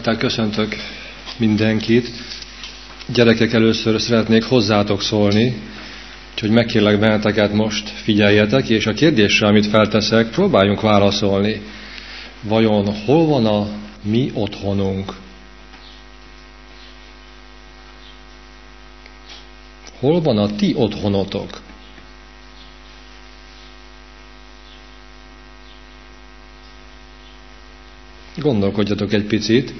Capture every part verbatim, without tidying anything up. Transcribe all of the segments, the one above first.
Tehát köszöntök mindenkit. Gyerekek, először szeretnék hozzátok szólni, úgyhogy megkérlek benneteket, most figyeljetek, és a kérdésre, amit felteszek, próbáljunk válaszolni. Vajon hol van a mi otthonunk? Hol van a ti otthonotok? Gondolkodjatok egy picit.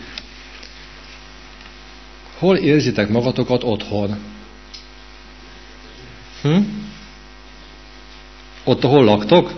Hol érzitek magatokat otthon? Hm? Ott, ahol laktok?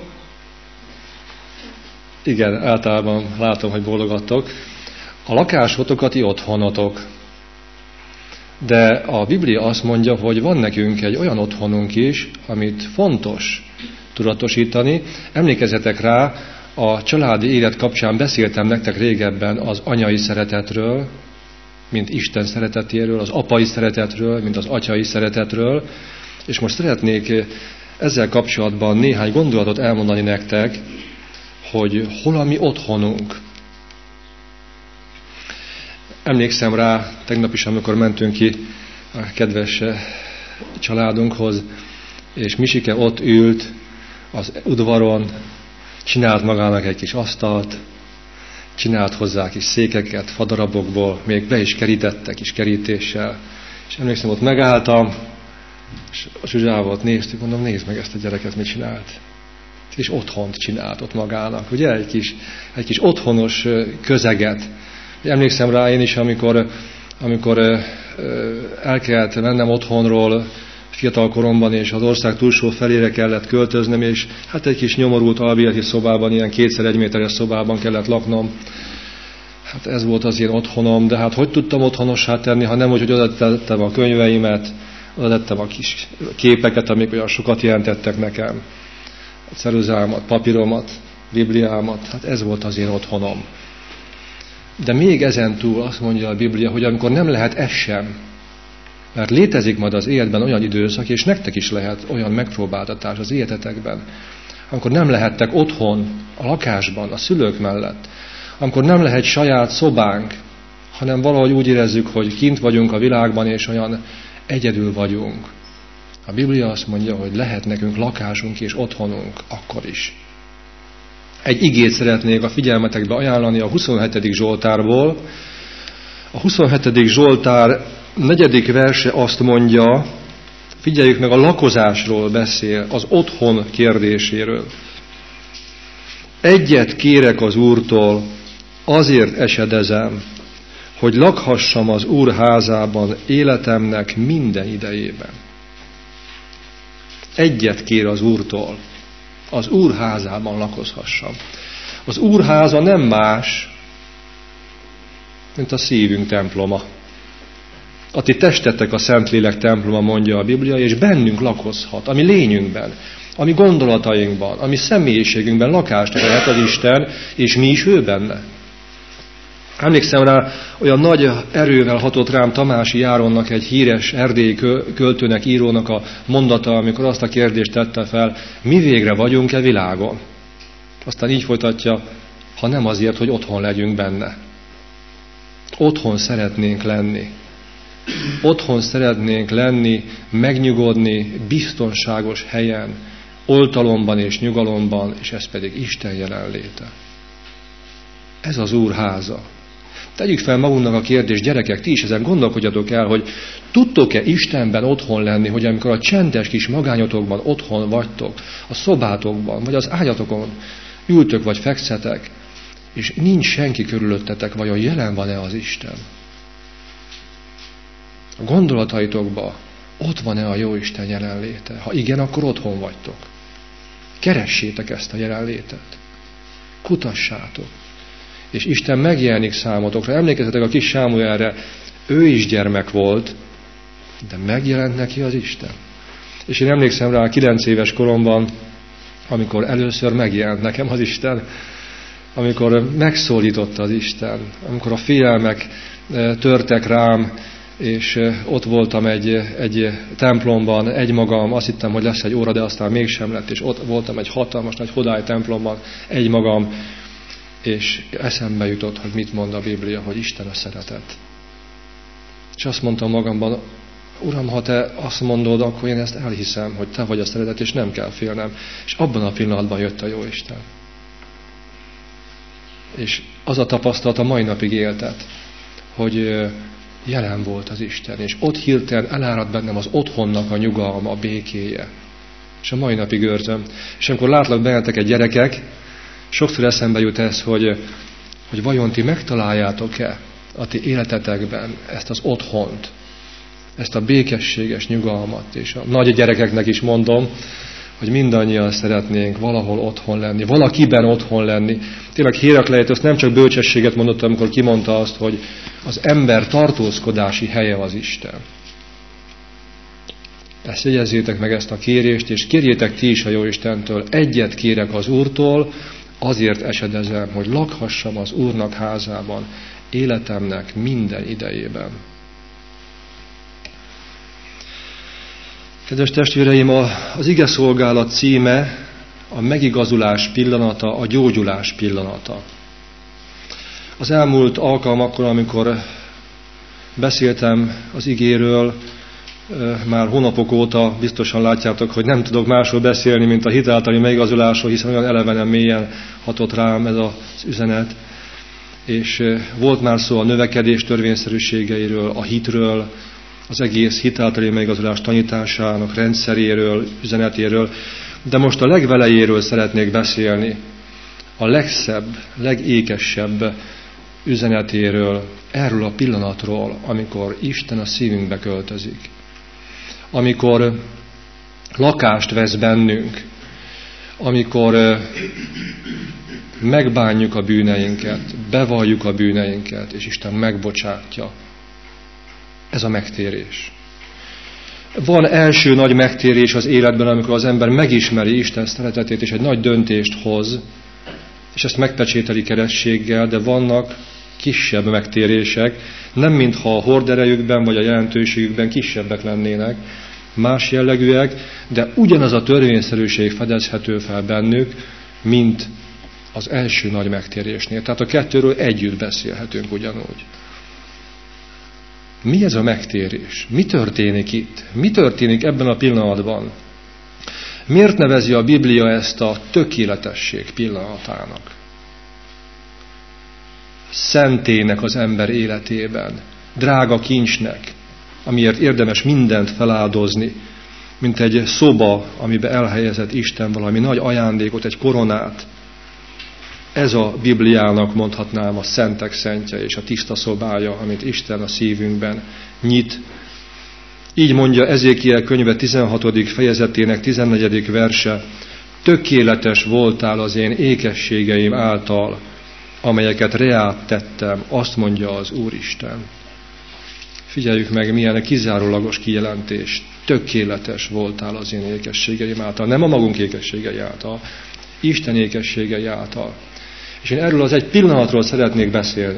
Igen, általában látom, hogy bólogattok. A lakásotok a ti otthonotok. De a Biblia azt mondja, hogy van nekünk egy olyan otthonunk is, amit fontos tudatosítani. Emlékezzetek rá, a családi élet kapcsán beszéltem nektek régebben az anyai szeretetről, mint Isten szeretetéről, az apai szeretetről, mint az atyai szeretetről, és most szeretnék ezzel kapcsolatban néhány gondolatot elmondani nektek, hogy hol a mi otthonunk. Emlékszem rá, tegnap is, amikor mentünk ki a kedves családunkhoz, és Misike ott ült az udvaron, csinált magának egy kis asztalt, csinált hozzá kis székeket fadarabokból, még be is kerítette kis kerítéssel. És emlékszem, ott megálltam, és a Zsuzsával ott néztük, mondom, nézd meg ezt a gyereket, mit csinált. És otthont csinált ott magának, ugye? Egy kis, egy kis otthonos közeget. Emlékszem rá én is, amikor, amikor el kellett mennem otthonról, fiatal koromban, és az ország túlsó felére kellett költöznem, és hát egy kis nyomorult albérleti szobában, ilyen kétszer egy méteres szobában kellett laknom. Hát ez volt az én otthonom, de hát hogy tudtam otthonossá tenni, ha nem, hogy oda tettem a könyveimet, oda tettem a kis képeket, amik olyan sokat jelentettek nekem. A ceruzámat, papíromat, Bibliámat, hát ez volt az én otthonom. De még ezen túl azt mondja a Biblia, hogy amikor nem lehet ez sem, mert létezik majd az életben olyan időszak, és nektek is lehet olyan megpróbáltatás az életetekben, amikor nem lehettek otthon, a lakásban, a szülők mellett, amikor nem lehet saját szobánk, hanem valahogy úgy érezzük, hogy kint vagyunk a világban, és olyan egyedül vagyunk. A Biblia azt mondja, hogy lehet nekünk lakásunk és otthonunk akkor is. Egy igét szeretnék a figyelmetekbe ajánlani a huszonhetedik Zsoltárból. A huszonhetedik Zsoltár negyedik verse azt mondja, figyeljük meg, a lakozásról beszél, az otthon kérdéséről. Egyet kérek az Úrtól, azért esedezem, hogy lakhassam az Úr házában életemnek minden idejében. Egyet kér az Úrtól, az Úr házában lakozhassam. Az Úr háza nem más, mint a szívünk temploma. A ti testetek a Szentlélek temploma, mondja a Biblia, és bennünk lakozhat, ami lényünkben, ami gondolatainkban, ami személyiségünkben lakást vehet az Isten, és mi is ő benne. Emlékszem rá, olyan nagy erővel hatott rám Tamási Járonnak, egy híres erdélyi költőnek, írónak a mondata, amikor azt a kérdést tette fel, mi végre vagyunk-e világon? Aztán így folytatja, ha nem azért, hogy otthon legyünk benne. Otthon szeretnénk lenni. Otthon szeretnénk lenni, megnyugodni, biztonságos helyen, oltalomban és nyugalomban, és ez pedig Isten jelenléte. Ez az Úr háza. Tegyük fel magunknak a kérdést, gyerekek, ti is ezen gondolkodjatok el, hogy tudtok-e Istenben otthon lenni, hogy amikor a csendes kis magányotokban otthon vagytok, a szobátokban, vagy az ágyatokon ültök vagy fekszetek, és nincs senki körülöttetek, vajon jelen van-e az Isten? A gondolataitokban ott van-e a Jóisten jelenléte? Ha igen, akkor otthon vagytok. Keressétek ezt a jelenlétet. Kutassátok. És Isten megjelenik számotokra. Emlékezzetek a kis Sámuelre, ő is gyermek volt, de megjelent neki az Isten. És én emlékszem rá kilenc éves koromban, amikor először megjelent nekem az Isten, amikor megszólította az Isten, amikor a félelmek törtek rám, és ott voltam egy, egy templomban, egymagam, azt hittem, hogy lesz egy óra, de aztán mégsem lett, és ott voltam egy hatalmas nagy Hodály templomban, egymagam, és eszembe jutott, hogy mit mond a Biblia, hogy Isten a szeretet. És azt mondtam magamban, Uram, ha te azt mondod, akkor én ezt elhiszem, hogy te vagy a szeretet, és nem kell félnem. És abban a pillanatban jött a Jóisten. És az a tapasztalat a mai napig éltet, hogy jelen volt az Isten, és ott hirtelen elárad bennem az otthonnak a nyugalma, a békéje. És a mai napig őrzöm. És amikor látlak benneteket gyerekek, sokszor eszembe jut ez, hogy, hogy vajon ti megtaláljátok-e a ti életetekben ezt az otthont, ezt a békességes nyugalmat. És a nagy gyerekeknek is mondom, hogy mindannyian szeretnénk valahol otthon lenni, valakiben otthon lenni. Tényleg Hérakleitősz nem csak bölcsességet mondott, amikor kimondta azt, hogy az ember tartózkodási helye az Isten. Ezt jegyezzétek meg, ezt a kérést, és kérjétek ti is a Jóistentől. Egyet kérek az Úrtól, azért esedezem, hogy lakhassam az Úrnak házában, életemnek minden idejében. Kedves testvéreim, az ige szolgálat címe a megigazulás pillanata, a gyógyulás pillanata. Az elmúlt alkalmakkor, amikor beszéltem az igéről, már hónapok óta biztosan látjátok, hogy nem tudok másról beszélni, mint a hit általi megigazulásról, hiszen olyan elevenen mélyen hatott rám ez az üzenet. És volt már szó a növekedés törvényszerűségeiről, a hitről, az egész hit általi megigazulás tanításának rendszeréről, üzenetéről, de most a legvelejéről szeretnék beszélni, a legszebb, legékesebb üzenetéről, erről a pillanatról, amikor Isten a szívünkbe költözik. Amikor lakást vesz bennünk, amikor megbánjuk a bűneinket, bevalljuk a bűneinket, és Isten megbocsátja. Ez a megtérés. Van első nagy megtérés az életben, amikor az ember megismeri Isten szeretetét, és egy nagy döntést hoz, és ezt megpecsételi kerességgel, de vannak kisebb megtérések, nem mintha a horderejükben vagy a jelentőségükben kisebbek lennének, más jellegűek, de ugyanaz a törvényszerűség fedezhető fel bennük, mint az első nagy megtérésnél. Tehát a kettőről együtt beszélhetünk ugyanúgy. Mi ez a megtérés? Mi történik itt? Mi történik ebben a pillanatban? Miért nevezi a Biblia ezt a tökéletesség pillanatának? Szentének az ember életében, drága kincsnek, amiért érdemes mindent feláldozni, mint egy szoba, amiben elhelyezett Isten valami nagy ajándékot, egy koronát. Ez a Bibliának mondhatnám a szentek szentje és a tiszta szobája, amit Isten a szívünkben nyit. Így mondja Ezékiel könyve tizenhatodik fejezetének tizennegyedik verse, tökéletes voltál az én ékességeim által, amelyeket reát tettem, azt mondja az Úristen. Figyeljük meg, milyen kizárólagos kijelentés. Tökéletes voltál az én ékességeim által. Nem a magunk ékességei által, Isten ékességei által. És én erről az egy pillanatról szeretnék beszélni.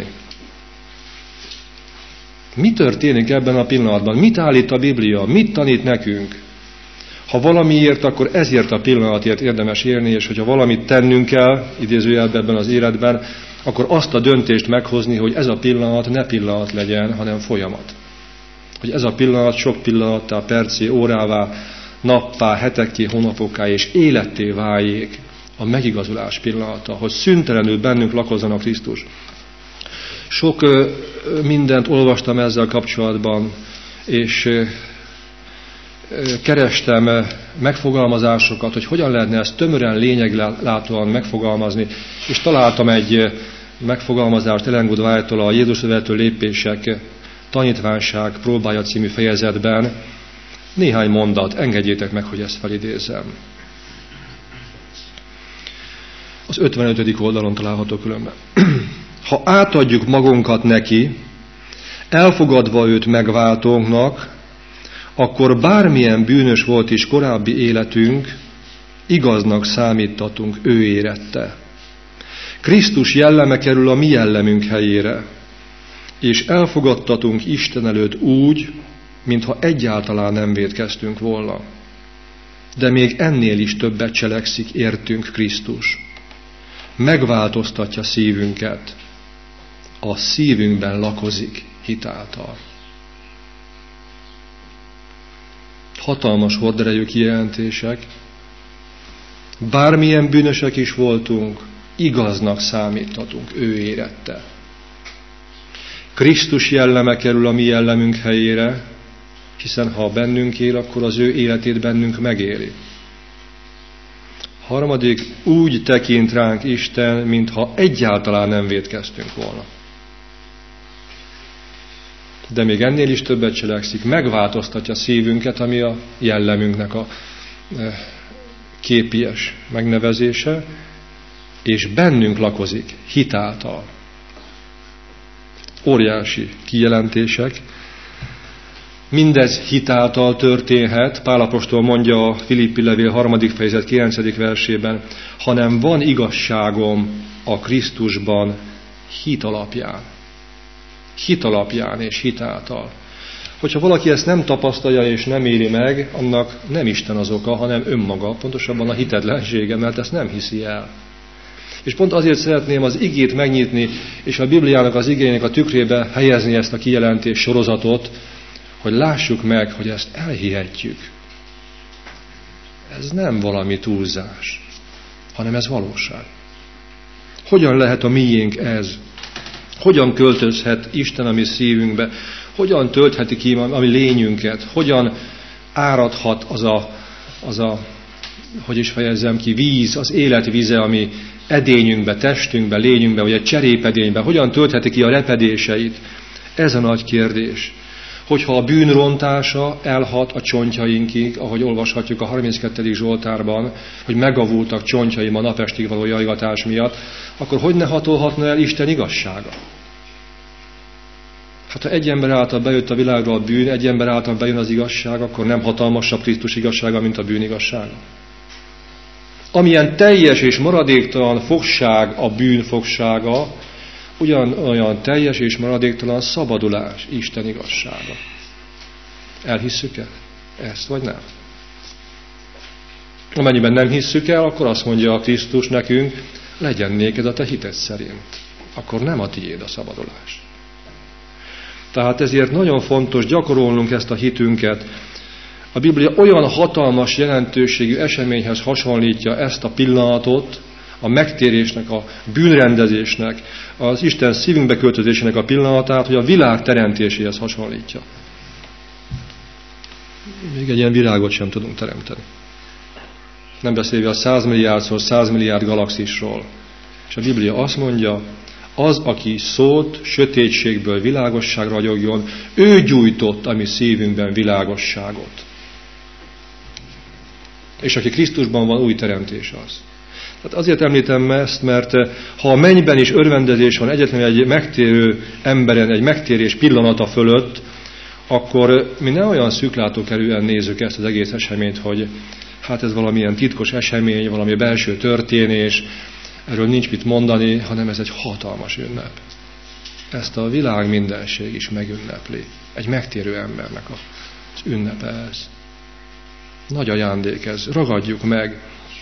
Mi történik ebben a pillanatban? Mit állít a Biblia? Mit tanít nekünk? Ha valamiért, akkor ezért a pillanatért érdemes élni, és hogyha valamit tennünk kell, idézőjelben ebben az életben, akkor azt a döntést meghozni, hogy ez a pillanat ne pillanat legyen, hanem folyamat. Hogy ez a pillanat sok pillanattá, percé, órává, nappá, hetekké, hónapokká és életté váljék a megigazulás pillanata, hogy szüntelenül bennünk lakozzon a Krisztus. Sok ö, mindent olvastam ezzel kapcsolatban, és ö, kerestem megfogalmazásokat, hogy hogyan lehetne ezt tömören, lényeglátóan megfogalmazni, és találtam egy megfogalmazást Ellen G. White-tól a Jézus követő lépések tanítványság próbája című fejezetben. Néhány mondat, engedjétek meg, hogy ezt felidézzem. Az ötvenötödik oldalon található különben. Ha átadjuk magunkat neki, elfogadva őt megváltónknak, akkor bármilyen bűnös volt is korábbi életünk, igaznak számítatunk ő érette. Krisztus jelleme kerül a mi jellemünk helyére, és elfogadtatunk Isten előtt úgy, mintha egyáltalán nem vétkeztünk volna. De még ennél is többet cselekszik értünk Krisztus. megváltoztatja szívünket, a szívünkben lakozik hitáltal. Hatalmas horderejű kijelentések. Bármilyen bűnösek is voltunk, igaznak számíthatunk, ő érette. Krisztus jelleme kerül a mi jellemünk helyére, hiszen ha bennünk él, akkor az ő életét bennünk megéli. Harmadik, úgy tekint ránk Isten, mintha egyáltalán nem vétkeztünk volna. De még ennél is többet cselekszik, megváltoztatja szívünket, ami a jellemünknek a képies megnevezése, és bennünk lakozik hitáltal. Óriási kijelentések. Mindez hitáltal történhet, Pál apostol mondja a Filippi levél harmadik fejezet kilencedik versében, hanem van igazságom a Krisztusban hit alapján. Hit alapján és hitáltal. Hogyha valaki ezt nem tapasztalja és nem éri meg, annak nem Isten az oka, hanem önmaga, pontosabban a hitetlensége, mert ezt nem hiszi el. És pont azért szeretném az igét megnyitni, és a Bibliának az igének a tükrébe helyezni ezt a kijelentés sorozatot, hogy lássuk meg, hogy ezt elhihetjük. Ez nem valami túlzás, hanem ez valóság. Hogyan lehet a miénk ez? Hogyan költözhet Isten a mi szívünkbe? Hogyan töltheti ki a mi lényünket? Hogyan áradhat az a, az a, hogy is fejezzem ki, víz, az élet víze, ami edényünkbe, testünkbe, lényünkbe, vagy egy cserépedénybe? Hogyan töltheti ki a repedéseit? Ez a nagy kérdés. Hogyha a bűn rontása elhat a csontjainkig, ahogy olvashatjuk a harminckettedik Zsoltárban, hogy megavultak csontjaim a napestig való jajgatás miatt, akkor hogy ne hatolhatna el Isten igazsága? Hát ha egy ember által bejött a világra a bűn, egy ember által bejön az igazság, akkor nem hatalmasabb Krisztus igazsága, mint a bűn igazsága. Amilyen teljes és maradéktalan fogság a bűn fogsága, ugyanolyan teljes és maradéktalan szabadulás Isten igazsága. Elhisszük-e ezt, vagy nem? Amennyiben nem hisszük el, akkor azt mondja a Krisztus nekünk, legyen néked a te hited szerint. Akkor nem a tiéd a szabadulás. Tehát ezért nagyon fontos gyakorolnunk ezt a hitünket. A Biblia olyan hatalmas jelentőségű eseményhez hasonlítja ezt a pillanatot, a megtérésnek, a bűnrendezésnek, az Isten szívünkbe költözésének a pillanatát, hogy a világ teremtéséhez hasonlítja. Még egy ilyen világot sem tudunk teremteni. Nem beszélve a százmilliárdszor százmilliárd galaxisról. És a Biblia azt mondja, az, aki szólt, sötétségből világosság ragyogjon, ő gyújtott a mi szívünkben világosságot. És aki Krisztusban van, új teremtés az. Tehát azért említem ezt, mert ha a mennyben is örvendezés van egyetlen egy megtérő emberen, egy megtérés pillanata fölött, akkor mi ne olyan szűklátókerűen nézzük ezt az egész eseményt, hogy hát ez valamilyen titkos esemény, valami belső történés, erről nincs mit mondani, hanem ez egy hatalmas ünnep. Ezt a világ mindenség is megünnepli. Egy megtérő embernek az ünnepe ez. Nagy ajándék ez. Ragadjuk meg.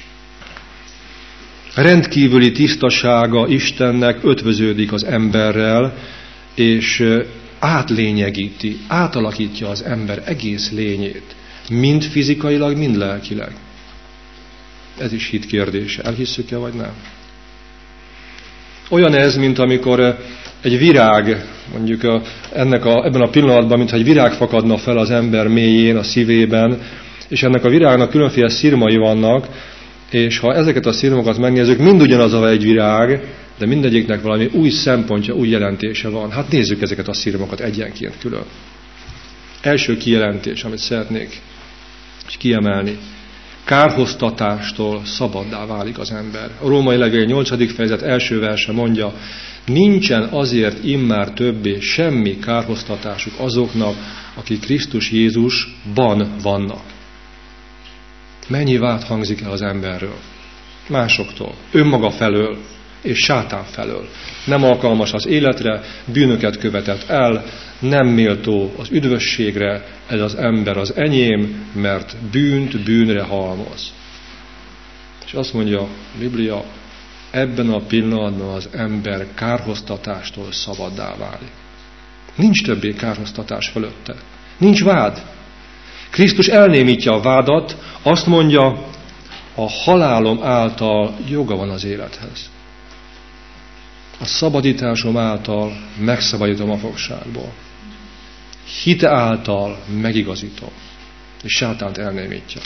Rendkívüli tisztasága Istennek ötvöződik az emberrel, és átlényegíti, átalakítja az ember egész lényét. Mind fizikailag, mind lelkileg. Ez is hit kérdése. Elhisszük-e, vagy nem? Olyan ez, mint amikor egy virág, mondjuk a, ennek a, ebben a pillanatban, mintha egy virág fakadna fel az ember mélyén, a szívében, és ennek a virágnak különféle szirmai vannak, és ha ezeket a szirmokat megnézzük, mind ugyanaz a egy virág, de mindegyiknek valami új szempontja, új jelentése van. Hát nézzük ezeket a szirmokat egyenként külön. Első kijelentés, amit szeretnék kiemelni. Kárhoztatástól szabaddá válik az ember. A római levél nyolcadik fejezet első verse mondja, nincsen azért immár többé semmi kárhoztatásuk azoknak, akik Krisztus Jézusban vannak. Mennyi vád hangzik el az emberről? Másoktól, önmaga felől és sátán felől. Nem alkalmas az életre, bűnöket követett el, nem méltó az üdvösségre, ez az ember az enyém, mert bűnt bűnre halmoz. És azt mondja a Biblia, ebben a pillanatban az ember kárhoztatástól szabaddá válik. Nincs többé kárhoztatás fölötte. Nincs vád. Krisztus elnémítja a vádat, azt mondja, a halálom által joga van az élethez. A szabadításom által megszabadítom a fogságból. Hite által megigazítom. És sátánt elnémítja.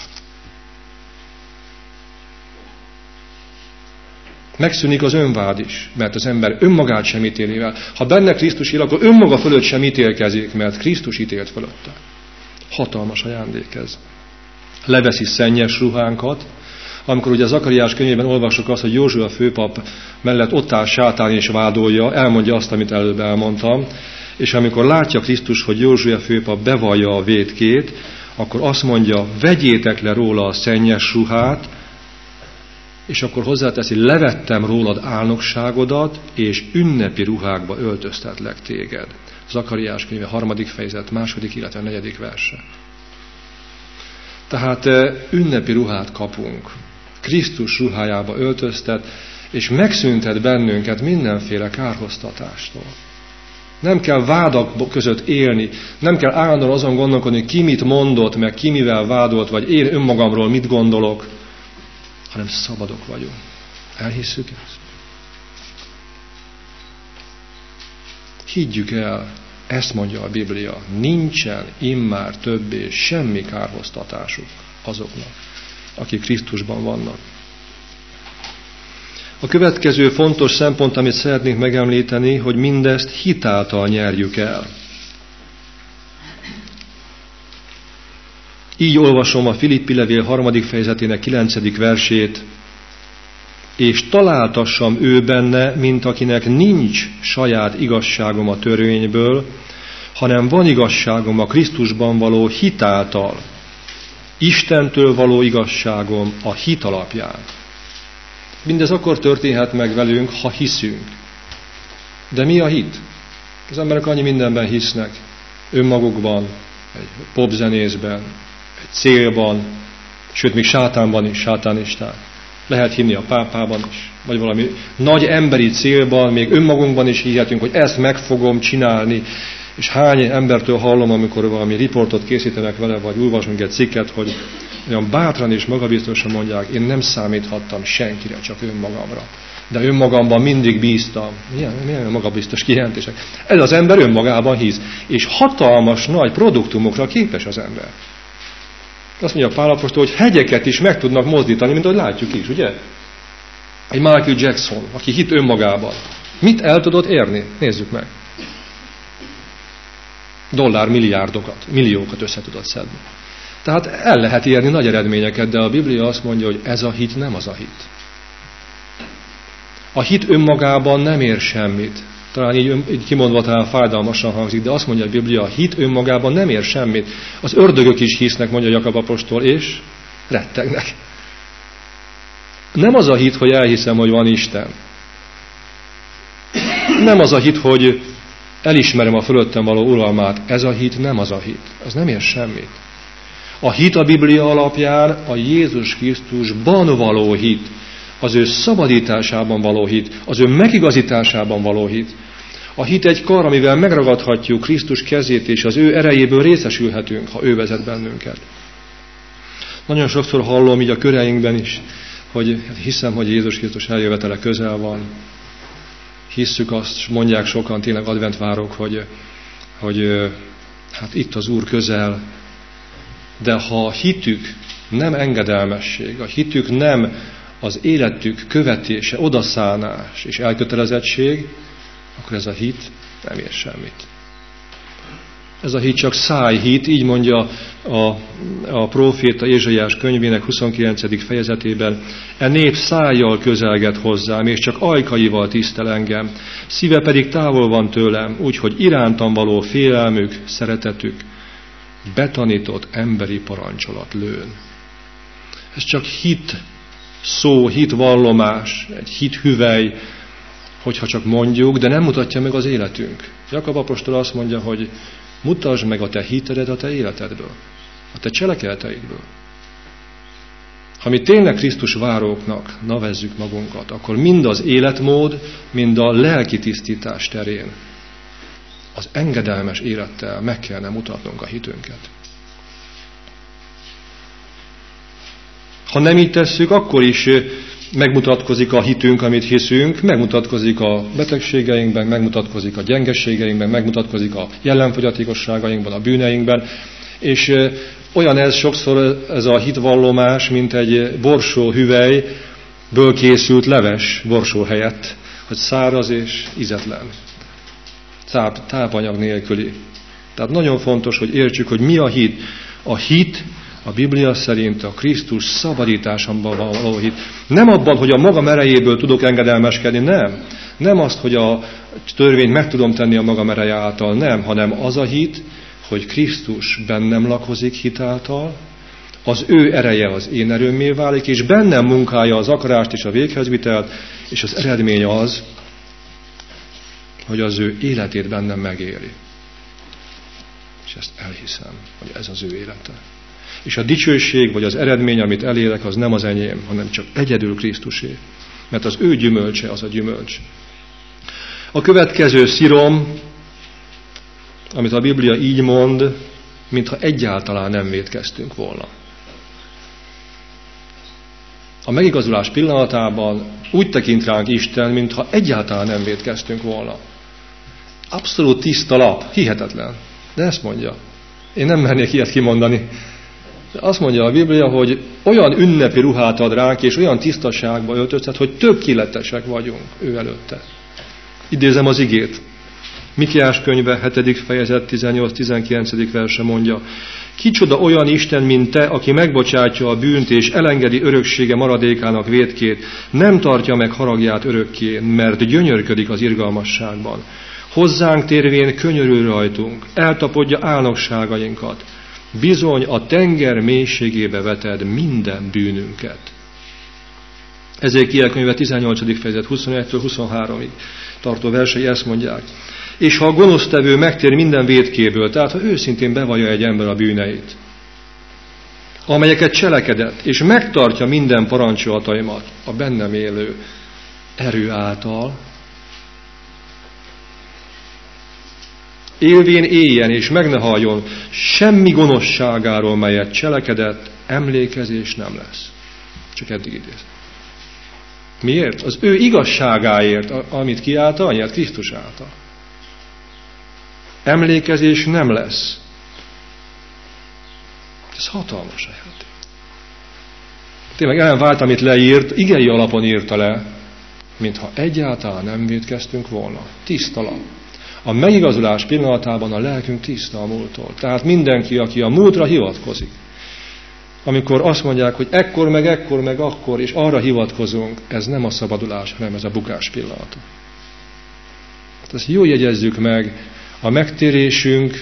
Megszűnik az önvád is, mert az ember önmagát sem ítéli el. Ha benne Krisztus él, akkor önmaga fölött sem ítélkezik, mert Krisztus ítélt fölötte. Hatalmas ajándék ez. Leveszi szennyes ruhánkat, amikor ugye Zakariás könyvében olvasok azt, hogy Józsua főpap mellett ott áll sátán és vádolja, elmondja azt, amit előbb elmondtam, és amikor látja Krisztus, hogy Józsua főpap bevallja a vétkét, akkor azt mondja, vegyétek le róla a szennyes ruhát, és akkor hozzáteszi, levettem rólad álnokságodat, és ünnepi ruhákba öltöztetlek téged. Zakariás könyve harmadik fejezet, második, illetve negyedik verse. Tehát ünnepi ruhát kapunk. Krisztus ruhájába öltöztet, és megszüntet bennünket mindenféle kárhoztatástól. Nem kell vádak között élni, nem kell állandóan azon gondolkodni, ki mit mondott, meg ki mivel vádolt, vagy én önmagamról mit gondolok, hanem szabadok vagyunk. Elhisszük ezt? Higgyük el, ezt mondja a Biblia, nincsen immár többé semmi kárhoztatásuk azoknak, akik Krisztusban vannak. A következő fontos szempont, amit szeretnénk megemlíteni, hogy mindezt hitáltal nyerjük el. Így olvasom a Filippi levél harmadik fejezetének kilencedik versét, és találtassam ő benne, mint akinek nincs saját igazságom a törvényből, hanem van igazságom a Krisztusban való hitáltal. Istentől való igazságom a hit alapján. Mindez akkor történhet meg velünk, ha hiszünk. De mi a hit? Az emberek annyi mindenben hisznek. Önmagukban, egy popzenészben, egy célban, sőt, még sátánban is, sátánistán. Lehet hinni a pápában is, vagy valami nagy emberi célban, még önmagunkban is hihetünk, hogy ezt meg fogom csinálni. És hány embertől hallom, amikor valami riportot készítenek vele, vagy olvasunk egy cikket, hogy olyan bátran és magabiztosan mondják, én nem számíthattam senkire, csak önmagamra. De önmagamban mindig bíztam. Milyen, milyen magabiztos kijelentések. Ez az ember önmagában hisz. És hatalmas nagy produktumokra képes az ember. Azt mondja Pál apostol, hogy hegyeket is meg tudnak mozdítani, mint ahogy látjuk is, ugye? Egy Michael Jackson, aki hit önmagában. Mit el tudott érni? Nézzük meg. Dollármilliárdokat, milliókat össze tudott szedni. Tehát el lehet érni nagy eredményeket, de a Biblia azt mondja, hogy ez a hit nem az a hit. A hit önmagában nem ér semmit. Talán így, így kimondva talán fájdalmasan hangzik, de azt mondja a Biblia, a hit önmagában nem ér semmit. Az ördögök is hisznek, mondja Jakab apostol, és rettegnek. Nem az a hit, hogy elhiszem, hogy van Isten. Nem az a hit, hogy elismerem a fölöttem való uralmát. Ez a hit nem az a hit. Az nem ér semmit. A hit a Biblia alapján a Jézus Krisztusban való hit, az ő szabadításában való hit, az ő megigazításában való hit. A hit egy kar, amivel megragadhatjuk Krisztus kezét, és az ő erejéből részesülhetünk, ha ő vezet bennünket. Nagyon sokszor hallom így a köreinkben is, hogy hiszem, hogy Jézus Krisztus eljövetele közel van. Hisszük azt, mondják sokan, tényleg adventvárok, hogy, hogy hát itt az Úr közel, de ha a hitük nem engedelmesség, a hitük nem az életük követése, odaszánás és elkötelezettség, akkor ez a hit nem ér semmit. Ez a hit csak szájhit, így mondja a, a próféta Ézsaiás könyvének huszonkilencedik fejezetében. E nép szájjal közelget hozzám, és csak ajkaival tisztel engem. Szíve pedig távol van tőlem, úgyhogy irántam való félelmük, szeretetük betanított emberi parancsolat lőn. Ez csak hit szó, hit vallomás, egy hit hüvely, hogyha csak mondjuk, de nem mutatja meg az életünk. Jakab apostol azt mondja, hogy mutasd meg a te hitedet a te életedből, a te cselekedeteidből. Ha mi tényleg Krisztus váróknak nevezzük magunkat, akkor mind az életmód, mind a lelki tisztítás terén az engedelmes élettel meg kellene mutatnunk a hitünket. Ha nem így tesszük, akkor is megmutatkozik a hitünk, amit hiszünk, megmutatkozik a betegségeinkben, megmutatkozik a gyengeségeinkben, megmutatkozik a jellemfogyatékosságainkban, a bűneinkben, és olyan ez sokszor ez a hitvallomás, mint egy borsó hüvelyből készült leves borsó helyett, hogy száraz és ízetlen, Táp, tápanyag nélküli. Tehát nagyon fontos, hogy értsük, hogy mi a hit. A hit a Biblia szerint a Krisztus szabadításában való hit. Nem abban, hogy a magam erejéből tudok engedelmeskedni, nem. Nem azt, hogy a törvényt meg tudom tenni a magam ereje által, nem, hanem az a hit, hogy Krisztus bennem lakozik hitáltal, az ő ereje az én erőmmé válik, és bennem munkálja az akarást és a véghezvitelt, és az eredmény az, hogy az ő életét bennem megéli. És ezt elhiszem, hogy ez az ő élete. És a dicsőség, vagy az eredmény, amit elérek, az nem az enyém, hanem csak egyedül Krisztusé. Mert az ő gyümölcse az a gyümölcs. A következő szirom, amit a Biblia így mond, mintha egyáltalán nem vétkeztünk volna. A megigazulás pillanatában úgy tekint ránk Isten, mintha egyáltalán nem vétkeztünk volna. Abszolút tiszta lap, hihetetlen. De ezt mondja. Én nem mernék ilyet kimondani. De azt mondja a Biblia, hogy olyan ünnepi ruhát ad ránk, és olyan tisztaságba öltöztet, hogy tökéletesek vagyunk ő előtte. Idézem az igét. Mikiás könyve, hetedik fejezet, tizennyolc-tizenkilencedik verse mondja: kicsoda olyan Isten, mint te, aki megbocsátja a bűnt, és elengedi öröksége maradékának vétkét, nem tartja meg haragját örökké, mert gyönyörködik az irgalmasságban. Hozzánk térvén könyörül rajtunk, eltapodja álnokságainkat. Bizony a tenger mélységébe veted minden bűnünket. Ezékiel könyve tizennyolcadik fejezet huszonegytől huszonháromig tartó versei ezt mondják. És ha a gonosztevő megtér minden vétkéből, tehát ha őszintén bevallja egy ember a bűneit, amelyeket cselekedett, és megtartja minden parancsolataimat a bennem élő erő által, élvén éljen és meg ne halljon, semmi gonoszságáról, melyet cselekedett, emlékezés nem lesz. Csak eddig idéz. Miért? Az ő igazságáért, amit kiállta, anyát Krisztus által. Emlékezés nem lesz. Ez hatalmas lehet. Tényleg elvált, amit leírt, igei alapon írta le, mintha egyáltalán nem vétkeztünk volna. Tiszta lap. A megigazulás pillanatában a lelkünk tiszta a múlttól. Tehát mindenki, aki a múltra hivatkozik, amikor azt mondják, hogy ekkor, meg ekkor, meg akkor, és arra hivatkozunk, ez nem a szabadulás, hanem ez a bukás pillanata. Ezt jól jegyezzük meg, a megtérésünk,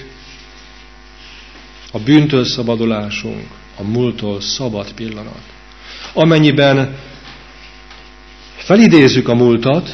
a bűntől szabadulásunk, a múlttól szabad pillanat. Amennyiben felidézzük a múltat,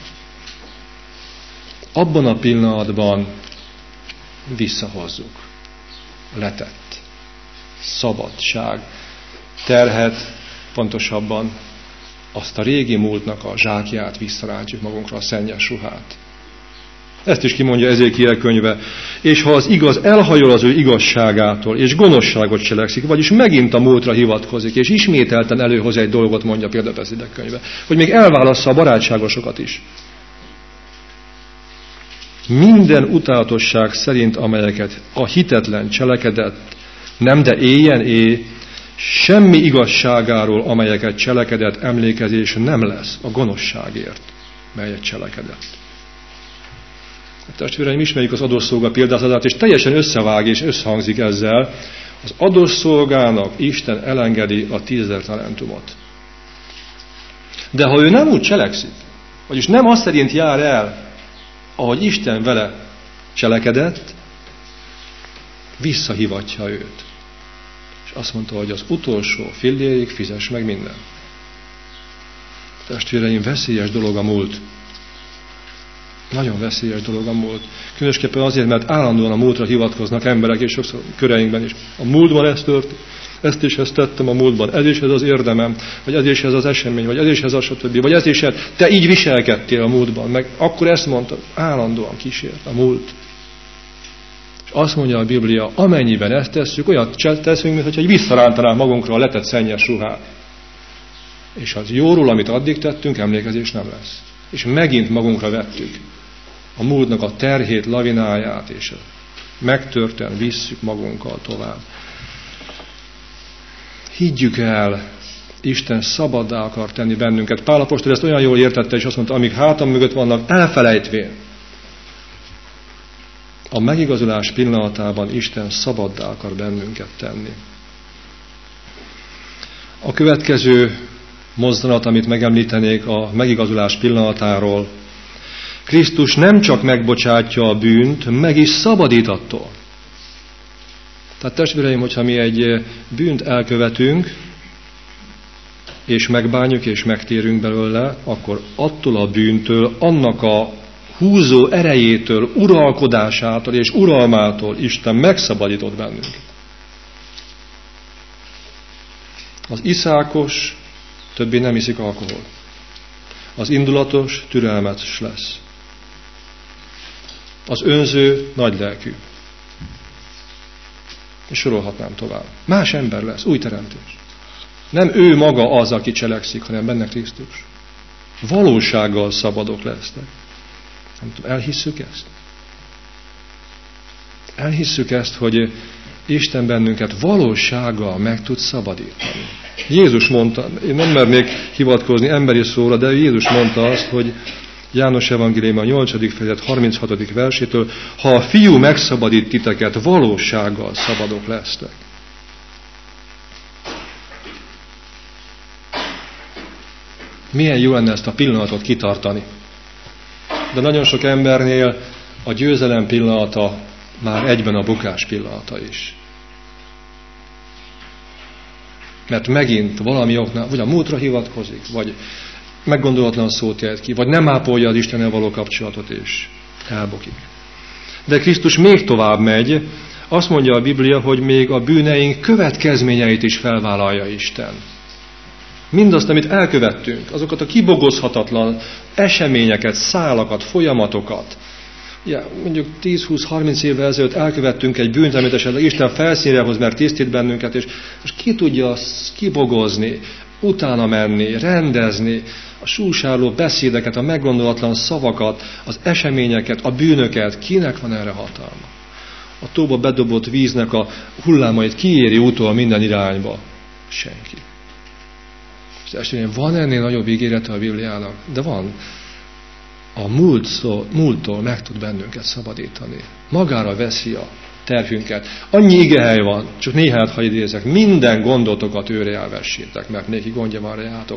abban a pillanatban visszahozzuk letett szabadság terhet, pontosabban azt a régi múltnak a zsákját visszarántjuk magunkra, a szennyes ruhát. Ezt is kimondja Ezékiel könyve. És ha az igaz elhajol az ő igazságától, és gonoszságot cselekszik, vagyis megint a múltra hivatkozik, és ismételten előhoz egy dolgot, mondja Példabeszédek könyve, hogy még elválassza a barátságosokat is. Minden utálatosság szerint, amelyeket a hitetlen cselekedett, nem de éljen éj, semmi igazságáról, amelyeket cselekedett, emlékezés nem lesz a gonoszságért, melyet cselekedett. Testvéreim, ismerjük az adósszolga példázatát, és teljesen összevág és összhangzik ezzel. Az adósszolgának Isten elengedi a tízezer talentumot. De ha ő nem úgy cselekszik, vagyis nem azt szerint jár el, ahogy Isten vele cselekedett, visszahivatja őt. És azt mondta, hogy az utolsó fillérig fizess meg minden. Testvéreim, veszélyes dolog a múlt. Nagyon veszélyes dolog a múlt. Különösképpen azért, mert állandóan a múltra hivatkoznak emberek, és sokszor köreinkben is. A múltban ez történt, ezt is ezt tettem a múltban, ez is ez az érdemem, vagy ez is ez az esemény, vagy ez is ez a stb. Vagy ez is ez, te így viselkedtél a múltban, meg akkor ezt mondtad, állandóan kísért a múlt. És azt mondja a Biblia, amennyiben ezt tesszük, olyat teszünk, mintha visszarántanánk magunkra a letett szennyes ruhát. És az jóról, amit addig tettünk, emlékezés nem lesz. És megint magunkra vettük a múltnak a terhét, lavináját, és megtörten visszük magunkkal tovább. Higgyük el, Isten szabaddá akar tenni bennünket. Pál apostol ezt olyan jól értette, és azt mondta, amíg hátam mögött vannak elfelejtvén. A megigazulás pillanatában Isten szabaddá akar bennünket tenni. A következő mozzanat, amit megemlítenék a megigazulás pillanatáról, Krisztus nem csak megbocsátja a bűnt, meg is szabadít attól. Tehát testvéreim, hogyha mi egy bűnt elkövetünk, és megbánjuk, és megtérünk belőle, akkor attól a bűntől, annak a húzó erejétől, uralkodásától és uralmától Isten megszabadított bennünket. Az iszákos többé nem iszik alkohol. Az indulatos türelmes lesz. Az önző nagylelkű. És sorolhatnám tovább. Más ember lesz, új teremtés. Nem ő maga az, aki cselekszik, hanem benne Krisztus. Valósággal szabadok lesznek. Nem tudom, elhisszük ezt? Elhisszük ezt, hogy Isten bennünket valósággal meg tud szabadítani. Jézus mondta, én nem mernék hivatkozni emberi szóra, de Jézus mondta azt, hogy János evangélium a nyolcadik fejezet harminchatodik versétől, ha a fiú megszabadít titeket, valósággal szabadok lesztek. Milyen jó lenne ezt a pillanatot kitartani. De nagyon sok embernél a győzelem pillanata már egyben a bukás pillanata is. Mert megint valami oknál, vagy a múltra hivatkozik, vagy meggondolatlan szót élt ki, vagy nem ápolja az Istennel való kapcsolatot, és elbukik. De Krisztus még tovább megy, azt mondja a Biblia, hogy még a bűneink következményeit is felvállalja Isten. Mindazt, amit elkövettünk, azokat a kibogozhatatlan eseményeket, szálakat, folyamatokat, ja, mondjuk tíz-húsz-harminc évvel ezelőtt elkövettünk egy bűnt, amit esetleg Isten felszínre hoz, mert tisztít bennünket, és, és ki tudja azt kibogozni, utána menni, rendezni, a súsárló beszédeket, a meggondolatlan szavakat, az eseményeket, a bűnöket, kinek van erre hatalma? A tóba bedobott víznek a hullámait kiéri utol minden irányba? Senki. És van ennél nagyobb ígérete a Bibliának? De van. A múlt szó, múlttól meg tud bennünket szabadítani. Magára veszi a terhünket. Annyi igehely van, csak néhányat, ha idézek, minden gondotokat őre elvessétek, mert néki gondja van rejátok.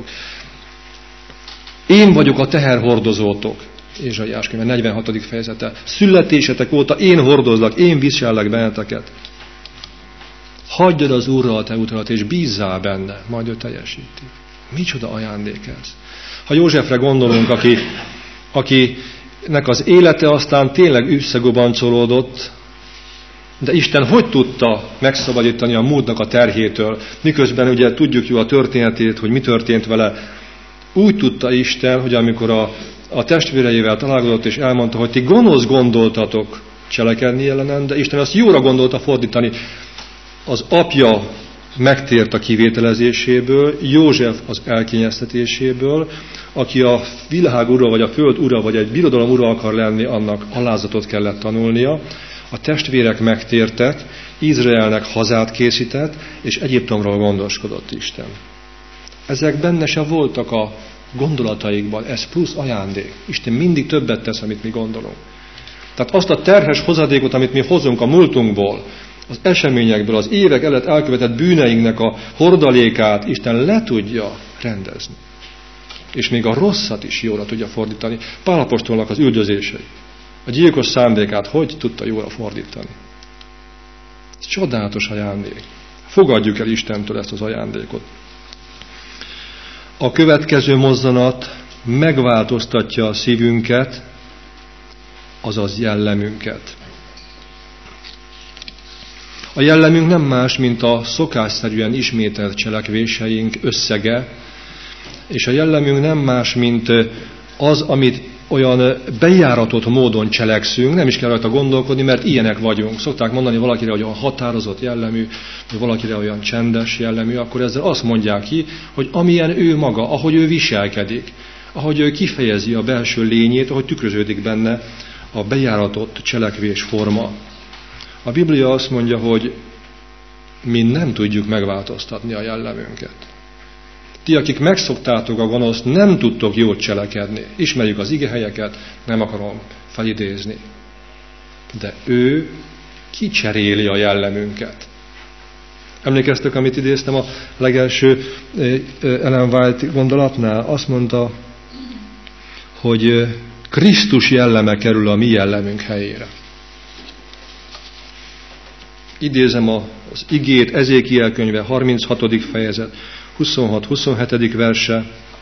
Én vagyok a teherhordozótok. Ézsaiás könyve negyvenhatodik fejezete. Születésetek óta én hordozlak, én visellek benneteket. Hagyjad az Úrra a te utadat, és bízzál benne, majd ő teljesíti. Micsoda ajándék ez? Ha Józsefre gondolunk, aki, akinek az élete aztán tényleg összegobancolódott, de Isten hogy tudta megszabadítani a múltnak a terhétől, miközben ugye tudjuk jó a történetét, hogy mi történt vele. Úgy tudta Isten, hogy amikor a, a testvéreivel találkozott és elmondta, hogy ti gonosz gondoltatok cselekedni ellenem, de Isten azt jóra gondolta fordítani. Az apja megtért a kivételezéséből, József az elkényeztetéséből, aki a világ ura, vagy a föld ura, vagy egy birodalom ura akar lenni, annak alázatot kellett tanulnia. A testvérek megtértek, Izraelnek hazát készített, és Egyiptomról gondoskodott Isten. Ezek benne se voltak a gondolataikban, ez plusz ajándék. Isten mindig többet tesz, amit mi gondolunk. Tehát azt a terhes hozadékot, amit mi hozunk a múltunkból, az eseményekből, az évek előtt elkövetett bűneinknek a hordalékát Isten le tudja rendezni. És még a rosszat is jóra tudja fordítani. Pál apostolnak az üldözései. A gyilkos szándékát hogy tudta jóra fordítani? Ez csodálatos ajándék. Fogadjuk el Istentől ezt az ajándékot. A következő mozzanat megváltoztatja a szívünket, azaz jellemünket. A jellemünk nem más, mint a szokásszerűen ismételt cselekvéseink összege, és a jellemünk nem más, mint az, amit olyan bejáratott módon cselekszünk, nem is kell rajta gondolkodni, mert ilyenek vagyunk. Szokták mondani valakire, hogy olyan határozott jellemű, vagy valakire olyan csendes jellemű, akkor ezzel azt mondják ki, hogy amilyen ő maga, ahogy ő viselkedik, ahogy ő kifejezi a belső lényét, ahogy tükröződik benne a bejáratott cselekvés forma. A Biblia azt mondja, hogy mi nem tudjuk megváltoztatni a jellemünket. Ti, akik megszoktátok a gonoszt, nem tudtok jót cselekedni. Ismerjük az igehelyeket, nem akarom felidézni. De ő kicseréli a jellemünket. Emlékeztek, amit idéztem a legelső Ellen White gondolatnál? Azt mondta, hogy Krisztus jelleme kerül a mi jellemünk helyére. Idézem az igét, Ezékiel könyve, harminchatodik fejezet, huszonhat-huszonhetedik verse.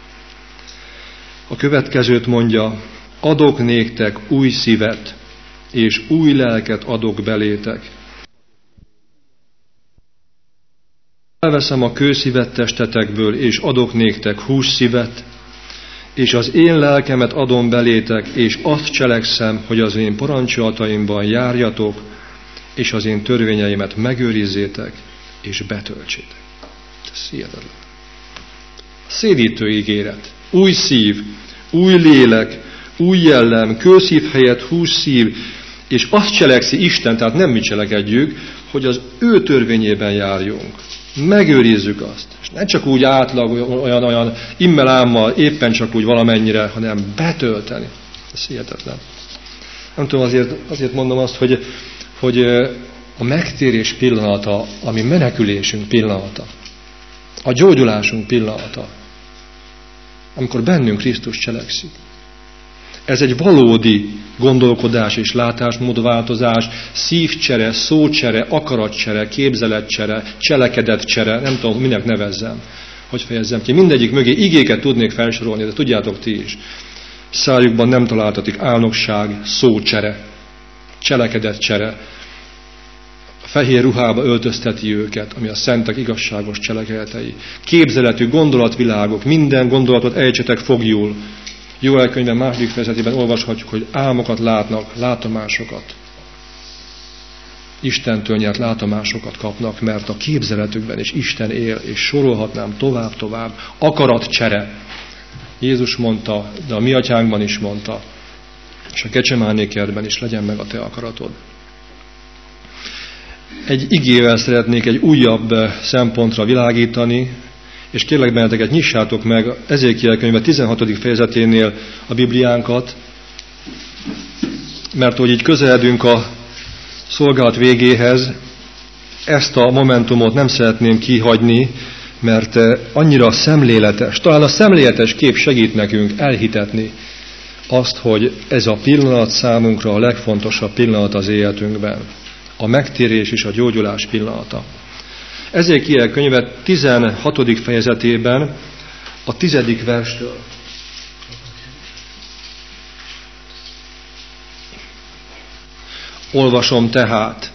A következőt mondja: adok néktek új szívet, és új lelket adok belétek. Elveszem a kőszívet testetekből, és adok néktek hússzívet, és az én lelkemet adom belétek, és azt cselekszem, hogy az én parancsolataimban járjatok, és az én törvényeimet megőrizzétek, és betöltsétek. Ez hihetetlen. Szédítő ígéret. Új szív, új lélek, új jellem, kőszív helyett hússzív, és azt cselekszi Isten, tehát nem mi cselekedjük, hogy az ő törvényében járjunk. Megőrizzük azt. És ne csak úgy átlag, olyan, olyan immelámmal, éppen csak úgy valamennyire, hanem betölteni. Ez hihetetlen. Nem tudom, azért, azért mondom azt, hogy, hogy a megtérés pillanata, ami menekülésünk pillanata, a gyógyulásunk pillanata, amikor bennünk Krisztus cselekszik. Ez egy valódi gondolkodás és látásmódváltozás, szívcsere, szócsere, akaratcsere, képzeletcsere, cselekedetcsere, nem tudom, minek nevezzem, hogy fejezzem ki. Mindegyik mögé igéket tudnék felsorolni, de tudjátok ti is. Szájukban nem találtatik álnokság, szócsere, cselekedetcsere. Fehér ruhába öltözteti őket, ami a szentek igazságos cselekedetei. Képzeletű gondolatvilágok, minden gondolatot ejtsetek fogjul. Jóel könyve második fejezetében olvashatjuk, hogy álmokat látnak, látomásokat. Istentől nyert látomásokat kapnak, mert a képzeletükben is Isten él, és sorolhatnám tovább-tovább. Akaratcsere. Jézus mondta, de a mi atyánkban is mondta, és a Gecsemáné kertben is legyen meg a te akaratod. Egy igével szeretnék egy újabb szempontra világítani, és kérlek benneteket, nyissátok meg Ezékiel könyve tizenhatodik fejezeténél a Bibliánkat, mert hogy így közeledünk a szolgálat végéhez, ezt a momentumot nem szeretném kihagyni, mert annyira szemléletes. Talán a szemléletes kép segít nekünk elhitetni azt, hogy ez a pillanat számunkra a legfontosabb pillanat az életünkben. A megtérés és a gyógyulás pillanata. Ezékiel könyve tizenhatodik fejezetében a tizedik verstől. Olvasom tehát.